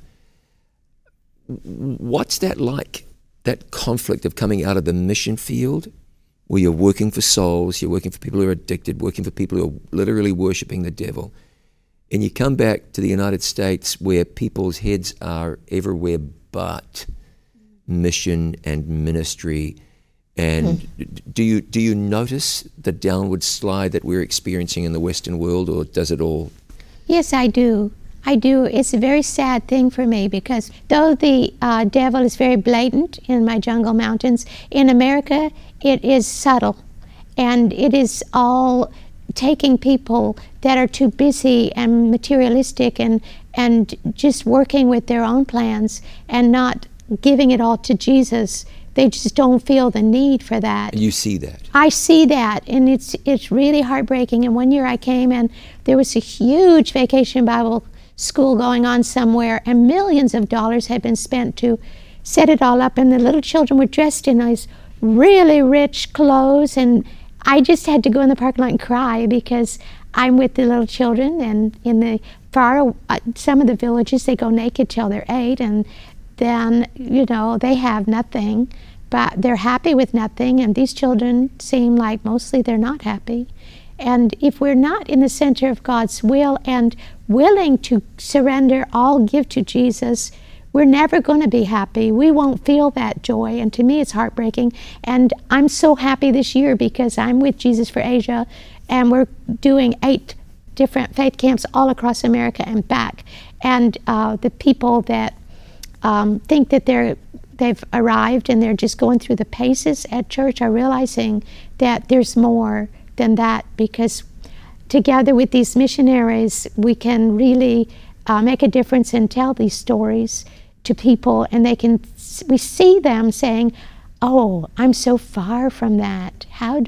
What's that like, that conflict of coming out of the mission field where you're working for souls, you're working for people who are addicted, working for people who are literally worshiping the devil, and you come back to the United States where people's heads are everywhere but mission and ministry. And do you notice the downward slide that we're experiencing in the Western world, or does it all? Yes, I do. I do. It's a very sad thing for me because though the devil is very blatant in my jungle mountains, in America it is subtle, and it is all taking people that are too busy and materialistic and just working with their own plans and not giving it all to Jesus. They just don't feel the need for that. And you see that? I see that, and it's really heartbreaking. And one year I came, and there was a huge vacation Bible school going on somewhere, and millions of dollars had been spent to set it all up, and the little children were dressed in these really rich clothes, and I just had to go in the parking lot and cry because I'm with the little children, and in the some of the villages, they go naked till they're 8, and then, they have nothing. but they're happy with nothing, and these children seem like mostly they're not happy. And if we're not in the center of God's will and willing to surrender all, give to Jesus, we're never going to be happy. We won't feel that joy, and to me it's heartbreaking. And I'm so happy this year because I'm with Jesus for Asia, and we're doing 8 different faith camps all across America and back. And the people that think that they've arrived and they're just going through the paces at church are realizing that there's more than that, because together with these missionaries we can really make a difference and tell these stories to people, and we see them saying, oh, I'm so far from that.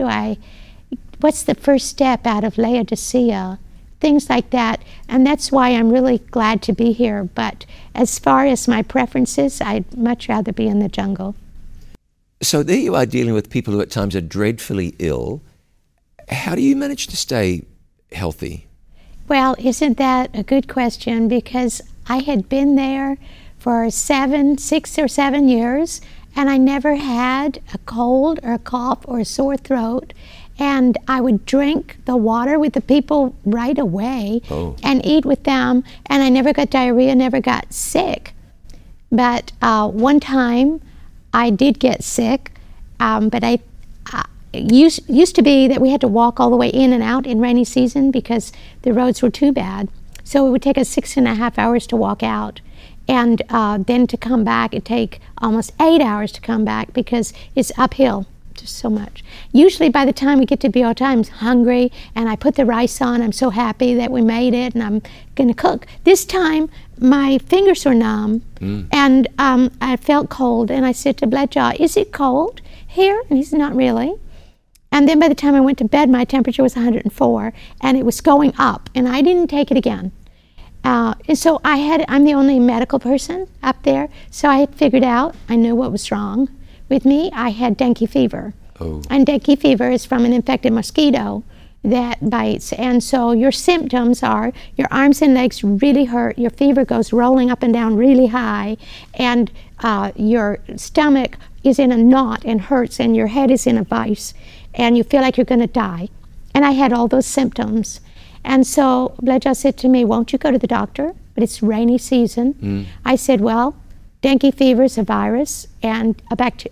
What's the first step out of Laodicea? Things like that. And that's why I'm really glad to be here. But as far as my preferences, I'd much rather be in the jungle. So there you are dealing with people who at times are dreadfully ill. How do you manage to stay healthy? Well, isn't that a good question? Because I had been there for 6 or 7 years, and I never had a cold or a cough or a sore throat. And I would drink the water with the people right away and eat with them, and I never got diarrhea, never got sick. But one time I did get sick, but it used to be that we had to walk all the way in and out in rainy season because the roads were too bad. So it would take us 6.5 hours to walk out. And then to come back, it'd take almost 8 hours to come back because it's uphill. Just so much. Usually by the time we get to BOT, I'm hungry and I put the rice on. I'm so happy that we made it and I'm going to cook. This time my fingers were numb and I felt cold, and I said to Bledjaw, is it cold here? And he said, not really. And then by the time I went to bed, my temperature was 104 and it was going up, and I didn't take it again. And so I'm the only medical person up there, so I had figured out, I knew what was wrong with me. I had dengue fever. And dengue fever is from an infected mosquito that bites. And so your symptoms are your arms and legs really hurt, your fever goes rolling up and down really high, and your stomach is in a knot and hurts, and your head is in a vice, and you feel like you're going to die. And I had all those symptoms. And so Bledjaw said to me, won't you go to the doctor? But it's rainy season. I said, well, dengue fever is a virus, and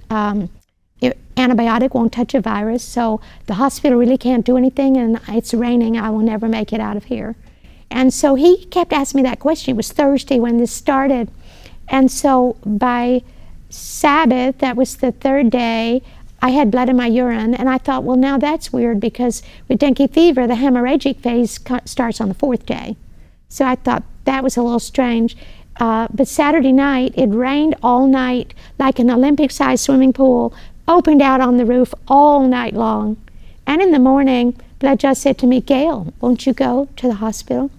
antibiotic won't touch a virus, so the hospital really can't do anything, and it's raining, I will never make it out of here. And so he kept asking me that question. It was Thursday when this started. And so by Sabbath, that was the 3rd day, I had blood in my urine, and I thought, well, now that's weird, because with dengue fever, the hemorrhagic phase starts on the 4th day. So I thought that was a little strange. But Saturday night, it rained all night like an Olympic-sized swimming pool, opened out on the roof all night long. And in the morning, Bledjaw said to me, Gail, won't you go to the hospital?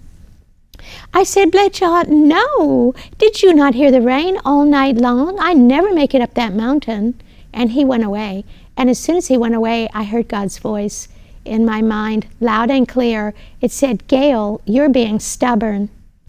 I said, Bledjaw, no. Did you not hear the rain all night long? I never make it up that mountain. And he went away. And as soon as he went away, I heard God's voice in my mind, loud and clear. It said, Gail, you're being stubborn.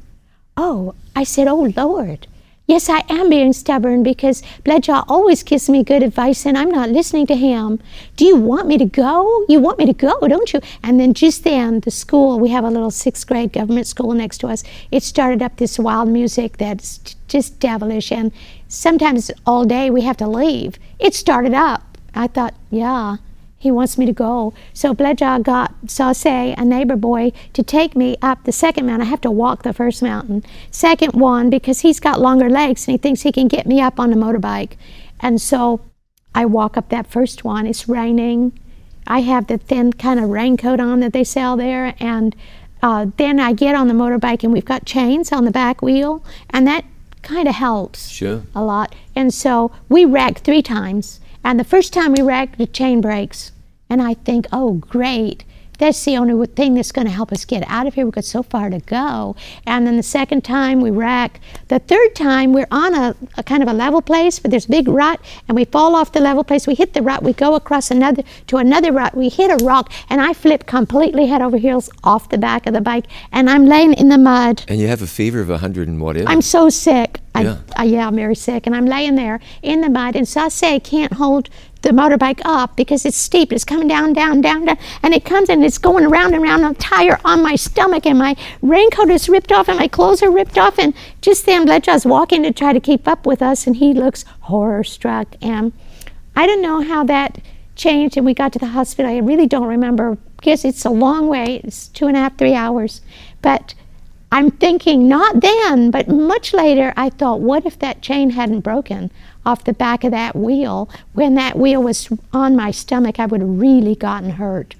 Oh, I said, oh, Lord. Yes, I am being stubborn because Bledjaw always gives me good advice and I'm not listening to him. Do you want me to go? You want me to go, don't you? And then just then, the school, we have a little 6th grade government school next to us. It started up this wild music that's just devilish, and sometimes all day we have to leave. It started up. I thought, yeah, he wants me to go. So Bledjaw got Sauce, a neighbor boy, to take me up the second mountain. I have to walk the first mountain. Second one, because he's got longer legs and he thinks he can get me up on the motorbike. And so I walk up that first one. It's raining. I have the thin kind of raincoat on that they sell there. And then I get on the motorbike, and we've got chains on the back wheel, and that kind of helps a lot. And so we wrecked 3 times. And the first time we wrecked, the chain breaks. And I think, oh, great. That's the only thing that's going to help us get out of here. We've got so far to go. And then the second time we wreck. The third time we're on a kind of a level place, but there's a big rut, and we fall off the level place. We hit the rut. We go across to another rut. We hit a rock, and I flip completely head over heels off the back of the bike, and I'm laying in the mud. And you have a fever of 100 and whatever. I'm so sick. I'm very sick, and I'm laying there in the mud, and so I say I can't hold the motorbike up because it's steep. It's coming down, down, down, down, and it comes and it's going around and around. I'm tire on my stomach, and my raincoat is ripped off, and my clothes are ripped off. And just then, Ledjaw's walking to try to keep up with us, and he looks horror-struck. And I don't know how that changed, and we got to the hospital. I really don't remember because it's a long way. It's 2.5, 3 hours, but I'm thinking, not then, but much later, I thought, what if that chain hadn't broken off the back of that wheel? When that wheel was on my stomach, I would have really gotten hurt.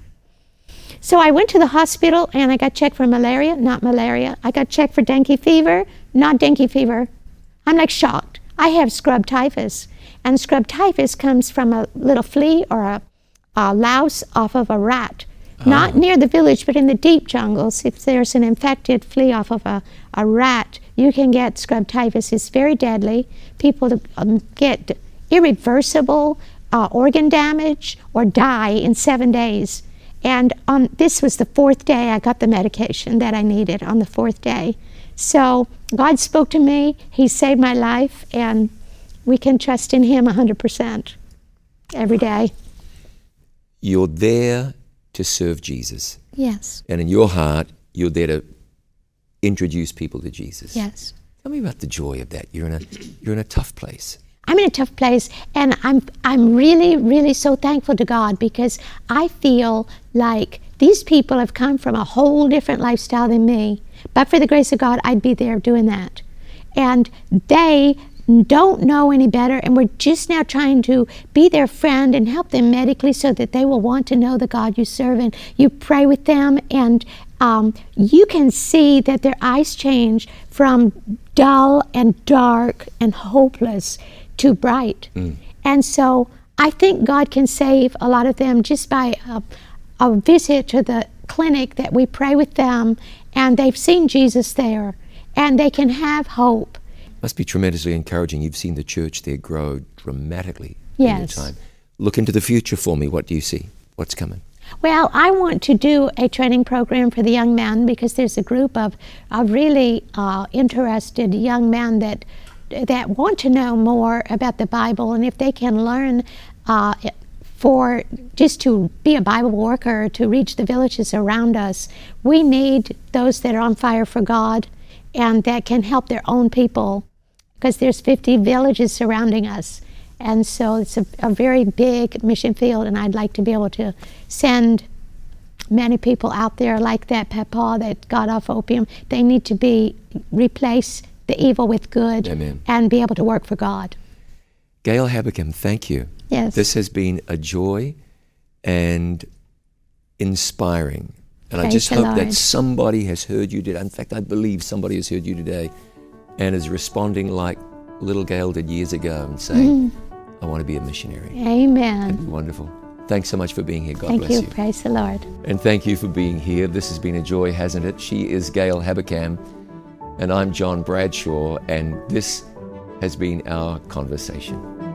So I went to the hospital, and I got checked for malaria, not malaria. I got checked for dengue fever, not dengue fever. I'm like shocked. I have scrub typhus, and scrub typhus comes from a little flea or a louse off of a rat. Not near the village, but in the deep jungles. If there's an infected flea off of a rat, you can get scrub typhus. It's very deadly. People get irreversible organ damage or die in 7 days. And this was the 4th day I got the medication that I needed, on the 4th day. So God spoke to me. He saved my life, and we can trust in Him 100% every day. You're there to serve Jesus. Yes. And in your heart, you're there to introduce people to Jesus. Yes. Tell me about the joy of that. You're in a tough place. I'm in a tough place, and I'm really, really so thankful to God, because I feel like these people have come from a whole different lifestyle than me. But for the grace of God, I'd be there doing that. And they don't know any better, and we're just now trying to be their friend and help them medically so that they will want to know the God you serve, and you pray with them, and you can see that their eyes change from dull and dark and hopeless to bright. And so I think God can save a lot of them just by a visit to the clinic that we pray with them, and they've seen Jesus there, and they can have hope. Must be tremendously encouraging. You've seen the church there grow dramatically Yes. in your time. Look into the future for me. What do you see? What's coming? Well, I want to do a training program for the young men, because there's a group of really interested young men that want to know more about the Bible, and if they can learn for just to be a Bible worker, to reach the villages around us. We need those that are on fire for God and that can help their own people, because there's 50 villages surrounding us. And so it's a very big mission field, and I'd like to be able to send many people out there like that Papa that got off opium. They need to replace the evil with good. Amen. And be able to work for God. Gail Habakam, thank you. Yes. This has been a joy and inspiring. And I Praise just the hope Lord. that somebody has heard you today. In fact, I believe somebody has heard you today and is responding like little Gail did years ago and saying, I want to be a missionary. Amen. That'd be wonderful. Thanks so much for being here. God Thank bless you. Praise the Lord. And thank you for being here. This has been a joy, hasn't it? She is Gail Habakam, and I'm John Bradshaw, and this has been our conversation.